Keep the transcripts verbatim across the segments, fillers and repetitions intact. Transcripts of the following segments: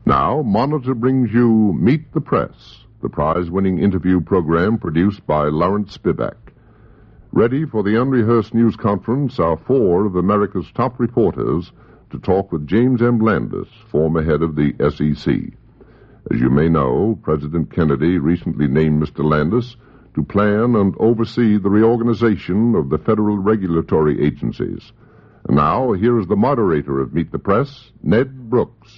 Now, Monitor brings you Meet the Press, the prize-winning interview program produced by Lawrence Spivak. Ready for the unrehearsed news conference are four of America's top reporters to talk with James M. Landis, former head of the S E C. As you may know, President Kennedy recently named Mister Landis to plan and oversee the reorganization of the federal regulatory agencies. And now, here is the moderator of Meet the Press, Ned Brooks.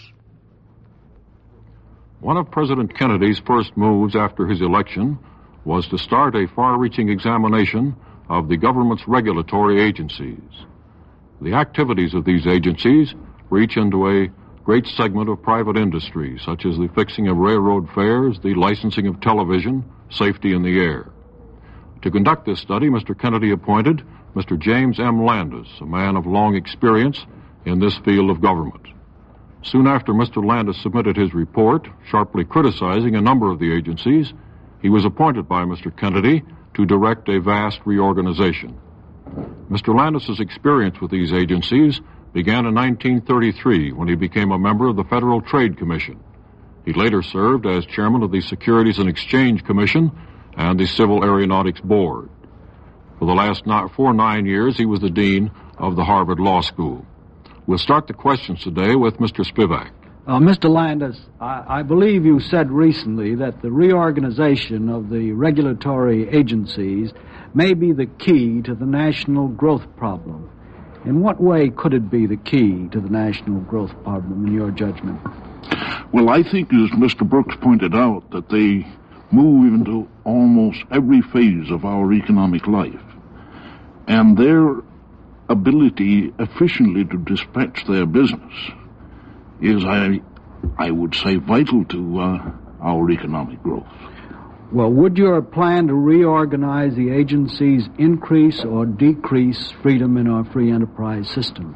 One of President Kennedy's first moves after his election was to start a far-reaching examination of the government's regulatory agencies. The activities of these agencies reach into a great segment of private industry, such as the fixing of railroad fares, the licensing of television, safety in the air. To conduct this study, Mister Kennedy appointed Mister James M. Landis, a man of long experience in this field of government. Soon after Mister Landis submitted his report, sharply criticizing a number of the agencies, he was appointed by Mister Kennedy to direct a vast reorganization. Mister Landis's experience with these agencies began in nineteen thirty-three when he became a member of the Federal Trade Commission. He later served as chairman of the Securities and Exchange Commission and the Civil Aeronautics Board. For the last not, four nine years, he was the dean of the Harvard Law School. We'll start the questions today with Mister Spivak. Uh, Mister Landis, I, I believe you said recently that the reorganization of the regulatory agencies may be the key to the national growth problem. In what way could it be the key to the national growth problem, in your judgment? Well, I think, as Mister Brooks pointed out, that they move into almost every phase of our economic life. And their ability efficiently to dispatch their business is, I, I would say, vital to uh, our economic growth. Well, would your plan to reorganize the agencies increase or decrease freedom in our free enterprise system?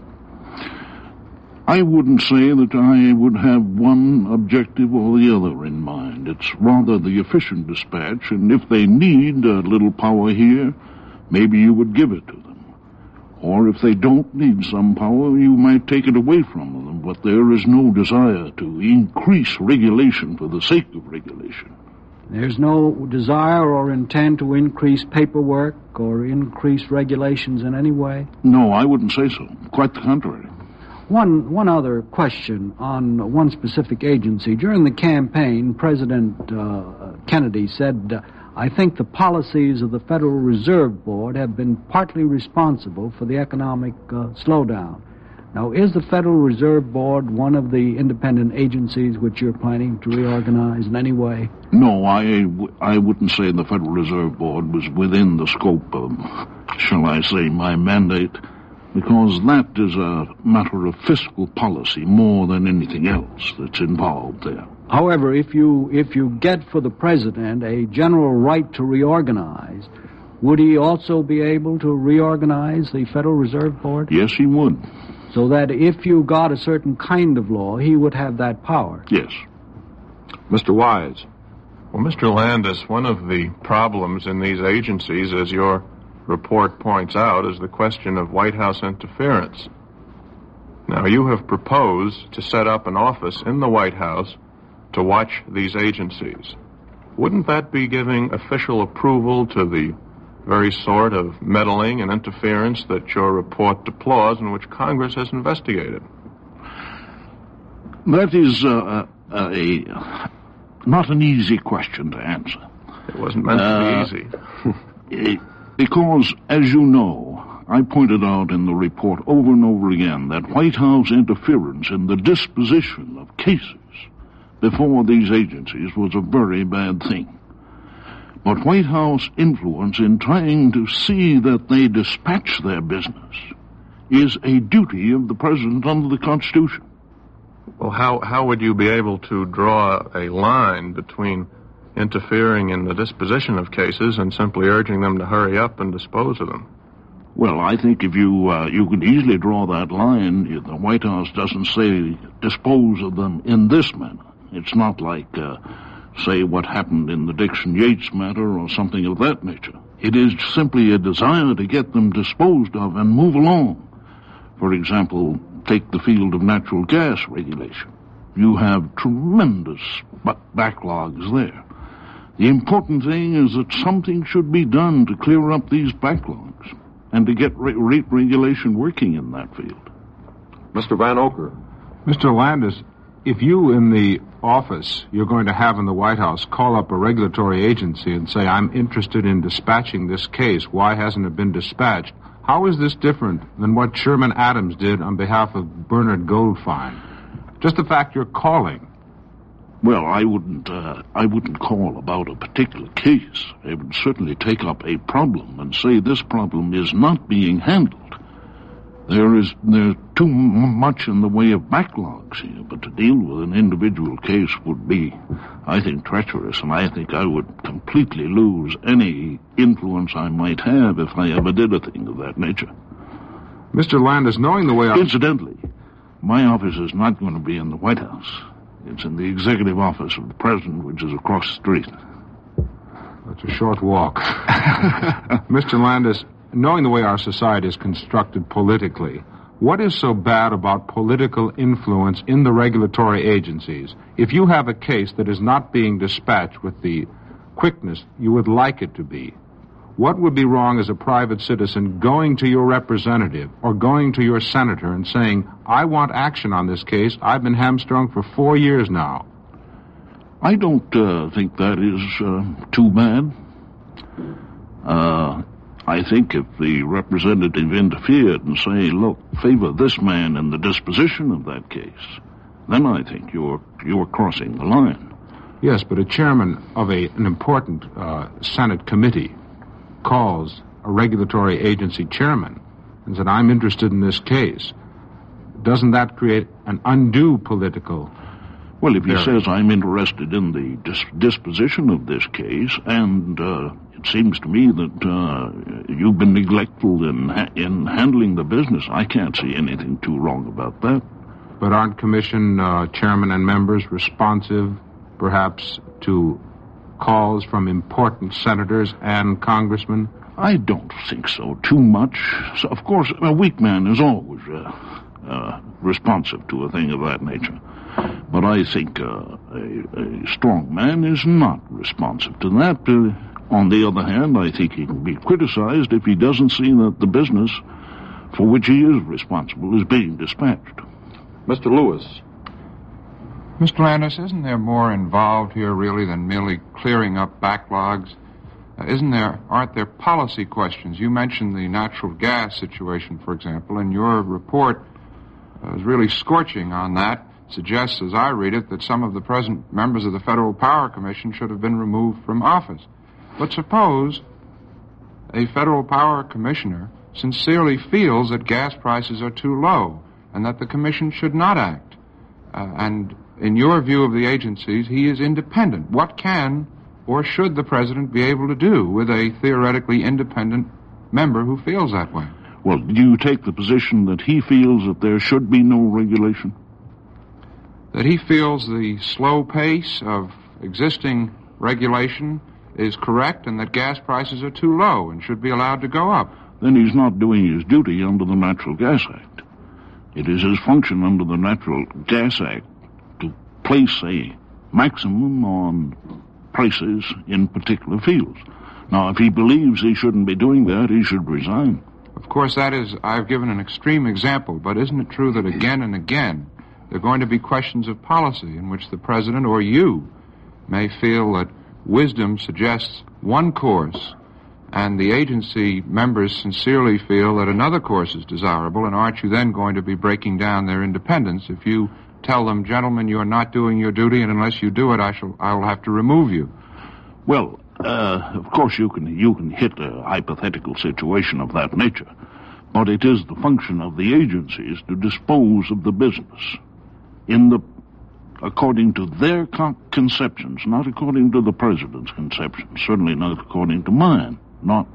I wouldn't say that I would have one objective or the other in mind. It's rather the efficient dispatch, and if they need a little power here, maybe you would give it to them. Or if they don't need some power, you might take it away from them, but there is no desire to increase regulation for the sake of regulation. There's no desire or intent to increase paperwork or increase regulations in any way? No, I wouldn't say so. Quite the contrary. One one other question on one specific agency. During the campaign, President uh, Kennedy said, uh, I think the policies of the Federal Reserve Board have been partly responsible for the economic uh, slowdown. Now, is the Federal Reserve Board one of the independent agencies which you're planning to reorganize in any way? No, I, w- I wouldn't say the Federal Reserve Board was within the scope of, shall I say, my mandate, because that is a matter of fiscal policy more than anything else that's involved there. However, if you if you get for the president a general right to reorganize, would he also be able to reorganize the Federal Reserve Board? Yes, he would. So that if you got a certain kind of law, he would have that power? Yes. Mister Wise. Well, Mister Landis, one of the problems in these agencies, as your report points out, is the question of White House interference. Now, you have proposed to set up an office in the White House to watch these agencies. Wouldn't that be giving official approval to the very sort of meddling and interference that your report deplores and which Congress has investigated? That is uh, a, a not an easy question to answer. It wasn't meant uh, to be easy. Because, as you know, I pointed out in the report over and over again that White House interference in the disposition of cases before these agencies was a very bad thing. But White House influence in trying to see that they dispatch their business is a duty of the President under the Constitution. Well, how, how would you be able to draw a line between interfering in the disposition of cases and simply urging them to hurry up and dispose of them? Well, I think if you uh, you could easily draw that line. The White House doesn't say dispose of them in this manner. It's not like, uh, say, what happened in the Dixon Yates matter or something of that nature. It is simply a desire to get them disposed of and move along. For example, take the field of natural gas regulation. you have tremendous backlogs there. The important thing is that something should be done to clear up these backlogs and to get re- rate regulation working in that field. Mister Van Oker. Mister Landis, if you in the office you're going to have in the White House call up a regulatory agency and say, I'm interested in dispatching this case, why hasn't it been dispatched? How is this different than what Sherman Adams did on behalf of Bernard Goldfein? Just the fact you're calling. Well, I wouldn't, uh, I wouldn't call about a particular case. I would certainly take up a problem and say this problem is not being handled. There is there's too much in the way of backlogs here, but to deal with an individual case would be, I think, treacherous, and I think I would completely lose any influence I might have if I ever did a thing of that nature. Mister Landis, knowing the way I... Incidentally, my office is not going to be in the White House. It's in the executive office of the president, which is across the street. That's a short walk. Mister Landis, knowing the way our society is constructed politically, what is so bad about political influence in the regulatory agencies? If you have a case that is not being dispatched with the quickness you would like it to be, what would be wrong as a private citizen going to your representative or going to your senator and saying, I want action on this case. I've been hamstrung for four years now. I don't uh, think that is uh, too bad. Uh, I think if the representative interfered and say, look, favor this man in the disposition of that case, then I think you're you're crossing the line. Yes, but a chairman of a, an important uh, Senate committee calls a regulatory agency chairman and said, I'm interested in this case. Doesn't that create an undue political... Well, if he barrier? says, I'm interested in the dis- disposition of this case, and uh, it seems to me that uh, you've been neglectful in, ha- in handling the business, I can't see anything too wrong about that. But aren't commission uh, chairmen and members responsive, perhaps, to calls from important senators and congressmen? I don't think so too much. So, of course, a weak man is always uh, uh, responsive to a thing of that nature. But I think uh, a, a strong man is not responsive to that. Uh, on the other hand, I think he can be criticized if he doesn't see that the business for which he is responsible is being dispatched. Mister Lewis. Mister Landis, isn't there more involved here, really, than merely clearing up backlogs? Uh, isn't there, aren't there policy questions? You mentioned the natural gas situation, for example, and your report uh, is really scorching on that. Suggests, as I read it, that some of the present members of the Federal Power Commission should have been removed from office. But suppose a Federal Power Commissioner sincerely feels that gas prices are too low and that the Commission should not act. Uh, and in your view of the agencies, he is independent. What can or should the President be able to do with a theoretically independent member who feels that way? Well, do you take the position that he feels that there should be no regulation? That he feels the slow pace of existing regulation is correct and that gas prices are too low and should be allowed to go up. Then he's not doing his duty under the Natural Gas Act. It is his function under the Natural Gas Act to place a maximum on prices in particular fields. Now, if he believes he shouldn't be doing that, he should resign. Of course, that is, I've given an extreme example, but isn't it true that again and again there are going to be questions of policy in which the President or you may feel that wisdom suggests one course and the agency members sincerely feel that another course is desirable, and aren't you then going to be breaking down their independence if you tell them, gentlemen, you're not doing your duty, and unless you do it, I shall I will have to remove you? Well, uh, of course you can you can hit a hypothetical situation of that nature, but it is the function of the agencies to dispose of the business in the according to their con- conceptions, not according to the President's conceptions, certainly not according to mine. Not.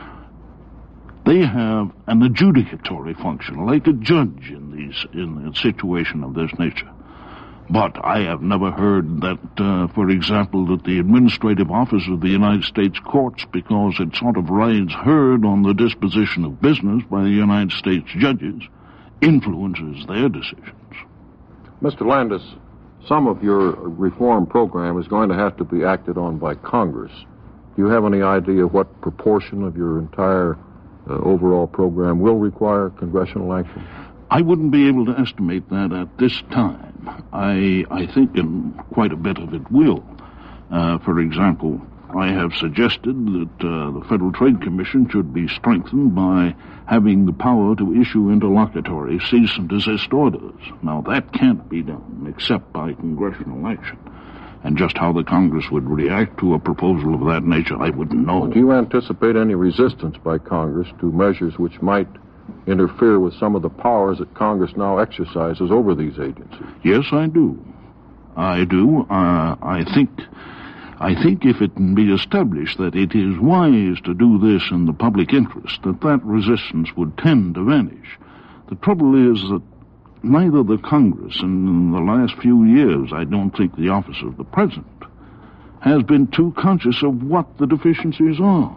They have an adjudicatory function, like a judge in these in a situation of this nature. But I have never heard that, uh, for example, that the administrative office of the United States courts, because it sort of rides herd on the disposition of business by the United States judges, influences their decisions. Mister Landis, some of your reform program is going to have to be acted on by Congress. Do you have any idea what proportion of your entire uh, overall program will require congressional action? I wouldn't be able to estimate that at this time. I I think in quite a bit of it will. Uh, for example, I have suggested that uh, the Federal Trade Commission should be strengthened by having the power to issue interlocutory cease and desist orders. Now, that can't be done except by congressional action. And just how the Congress would react to a proposal of that nature, I wouldn't know. Do you anticipate any resistance by Congress to measures which might interfere with some of the powers that Congress now exercises over these agencies? Yes, I do. I do. Uh, I think... I think if it can be established that it is wise to do this in the public interest, that that resistance would tend to vanish. The trouble is that neither the Congress, and in the last few years, I don't think the office of the President, has been too conscious of what the deficiencies are.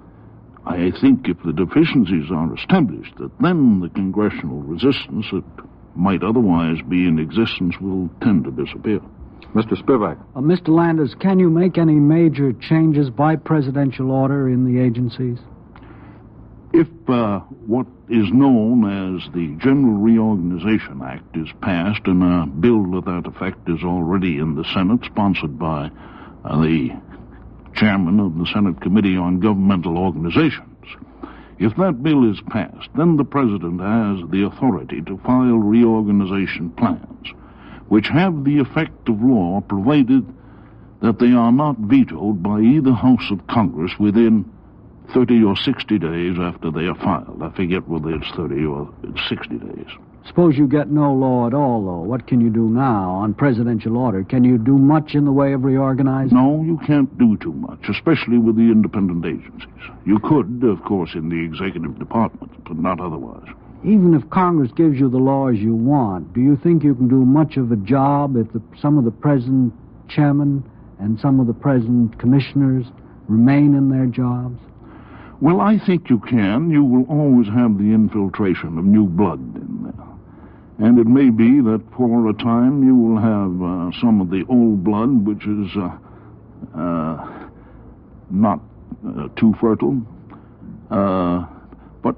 I think if the deficiencies are established, that then the congressional resistance that might otherwise be in existence will tend to disappear. Mister Spivak. Uh, Mister Landis, can you make any major changes by presidential order in the agencies? If uh, what is known as the General Reorganization Act is passed and a bill to that effect is already in the Senate, sponsored by uh, the chairman of the Senate Committee on Governmental Organizations, if that bill is passed, then the president has the authority to file reorganization plans, which have the effect of law provided that they are not vetoed by either House of Congress within thirty or sixty days after they are filed. I forget whether it's thirty or sixty days. Suppose you get no law at all, though. What can you do now on presidential order? Can you do much in the way of reorganizing? No, you can't do too much, especially with the independent agencies. You could, of course, in the executive department, but not otherwise. Even if Congress gives you the laws you want, do you think you can do much of a job if the, some of the present chairmen and some of the present commissioners remain in their jobs? Well, I think you can. You will always have the infiltration of new blood in there. And it may be that for a time you will have uh, some of the old blood, which is uh, uh, not uh, too fertile. Uh, but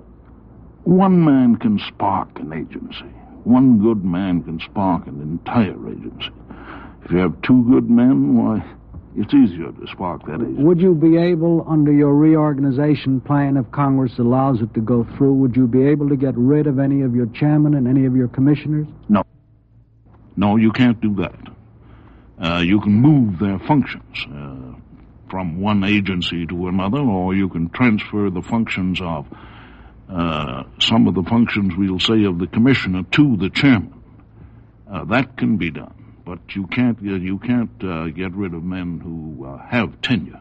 one man can spark an agency. One good man can spark an entire agency. If you have two good men, why, it's easier to spark that agency. Would you be able, under your reorganization plan, if Congress allows it to go through, would you be able to get rid of any of your chairmen and any of your commissioners? No. No, you can't do that. Uh, you can move their functions uh, from one agency to another, or you can transfer the functions of uh, some of the functions, we'll say, of the commissioner to the chairman. Uh, that can be done. But you can't uh, you can't uh, get rid of men who uh, have tenure.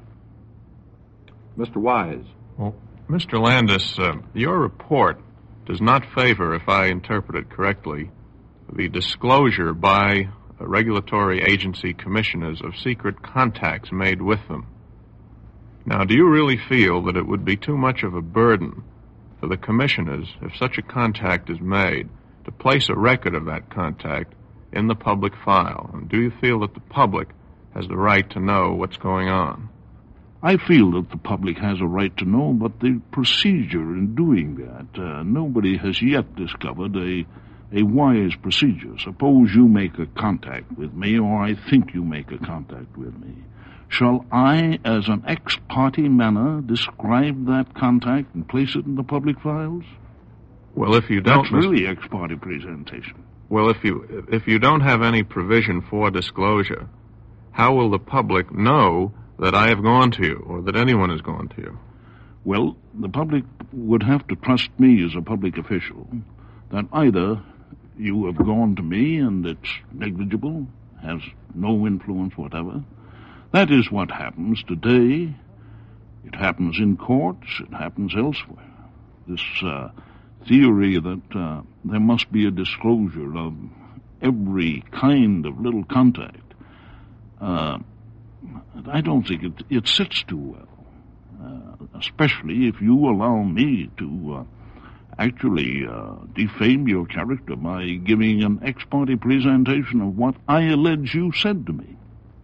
Mister Wise. Well, Mister Landis, uh, your report does not favor, if I interpret it correctly, the disclosure by regulatory agency commissioners of secret contacts made with them. Now, do you really feel that it would be too much of a burden for the commissioners, if such a contact is made, to place a record of that contact in the public file? And do you feel that the public has the right to know what's going on? I feel that the public has a right to know, but the procedure in doing that, uh, nobody has yet discovered a, a wise procedure. Suppose you make a contact with me, or I think you make a contact with me. Shall I, as an ex parte manner, describe that contact and place it in the public files? Well, if you don't... That's really ex parte presentation. Well, if you if you don't have any provision for disclosure, how will the public know that I have gone to you or that anyone has gone to you? Well, the public would have to trust me as a public official that either you have gone to me and it's negligible, has no influence whatever. That is what happens today. It happens in courts. It happens elsewhere. This uh, theory that uh, there must be a disclosure of every kind of little contact, uh, I don't think it, it sits too well, uh, especially if you allow me to uh, actually uh, defame your character by giving an ex parte presentation of what I allege you said to me.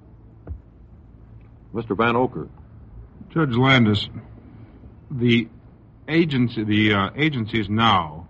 Mister Van Oker. Judge Landis, the agency, the uh, agencies now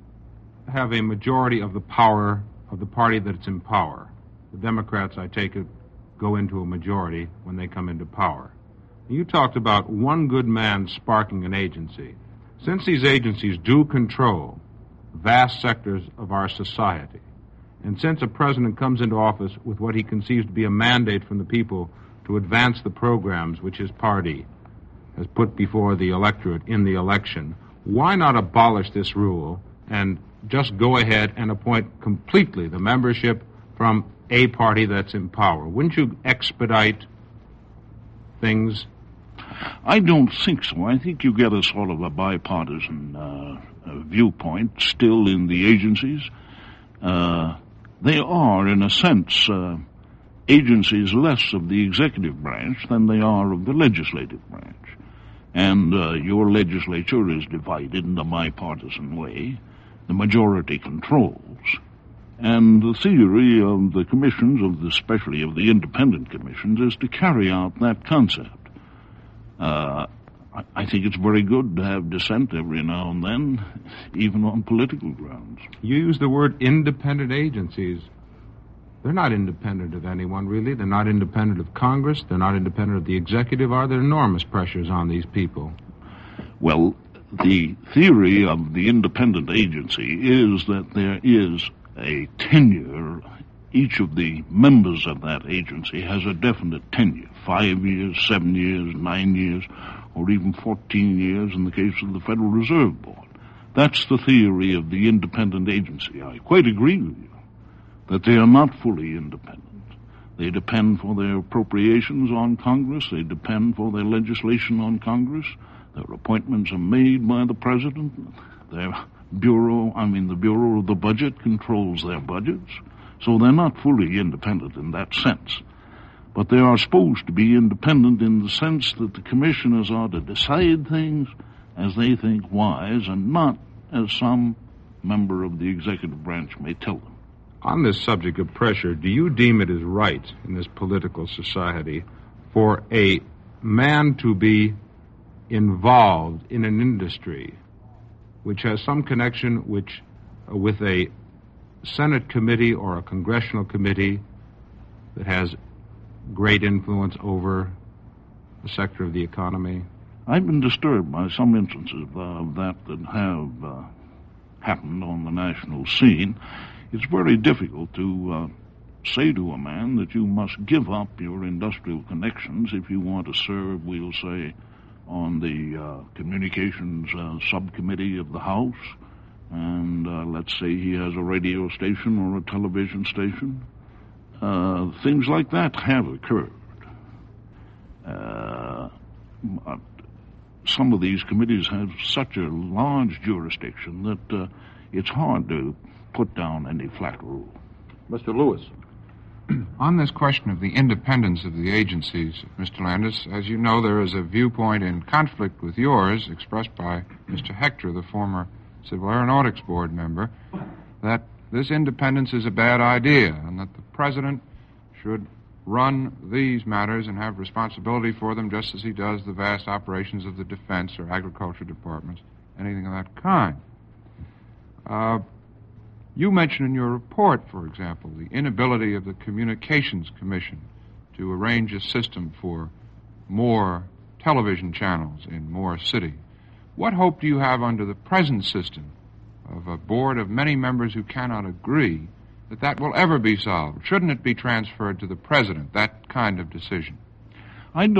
have a majority of the power of the party that's in power. The Democrats, I take it, go into a majority when they come into power. You talked about one good man sparking an agency. Since these agencies do control vast sectors of our society, and since a president comes into office with what he conceives to be a mandate from the people to advance the programs which his party has put before the electorate in the election, why not abolish this rule and just go ahead and appoint completely the membership from a party that's in power? Wouldn't you expedite things? I don't think so. I think you get a sort of a bipartisan uh, viewpoint still in the agencies. Uh, they are, in a sense, uh, agencies less of the executive branch than they are of the legislative branch. And uh, your legislature is divided in a bipartisan way. The majority controls. And the theory of the commissions, of the, especially of the independent commissions, is to carry out that concept. Uh, I, I think it's very good to have dissent every now and then, even on political grounds. You use the word independent agencies. They're not independent of anyone, really. They're not independent of Congress. They're not independent of the executive. Are there enormous pressures on these people? Well, the theory of the independent agency is that there is a tenure. Each of the members of that agency has a definite tenure, five years, seven years, nine years, or even fourteen years in the case of the Federal Reserve Board. That's the theory of the independent agency. I quite agree with you that they are not fully independent. They depend for their appropriations on Congress. They depend for their legislation on Congress. Their appointments are made by the President. Their Bureau, I mean the Bureau of the Budget controls their budgets. So they're not fully independent in that sense. But they are supposed to be independent in the sense that the commissioners are to decide things as they think wise and not as some member of the executive branch may tell them. On this subject of pressure, do you deem it as right in this political society for a man to be involved in an industry which has some connection which, uh, with a Senate committee or a congressional committee that has great influence over a sector of the economy? I've been disturbed by some instances of that that have uh, happened on the national scene. It's very difficult to uh, say to a man that you must give up your industrial connections if you want to serve, we'll say, on the uh, communications uh, subcommittee of the House. And uh, let's say he has a radio station or a television station. Uh, things like that have occurred. Uh, but some of these committees have such a large jurisdiction that uh, it's hard to put down any flat rule. Mister Lewis. On this question of the independence of the agencies, Mister Landis, as you know, there is a viewpoint in conflict with yours expressed by Mister Hector, the former Civil Aeronautics Board member, that this independence is a bad idea and that the President should run these matters and have responsibility for them just as he does the vast operations of the Defense or Agriculture departments, anything of that kind. Uh, you mentioned in your report, for example, the inability of the Communications Commission to arrange a system for more television channels in more cities. What hope do you have under the present system of a board of many members who cannot agree that that will ever be solved? Shouldn't it be transferred to the President, that kind of decision? I don't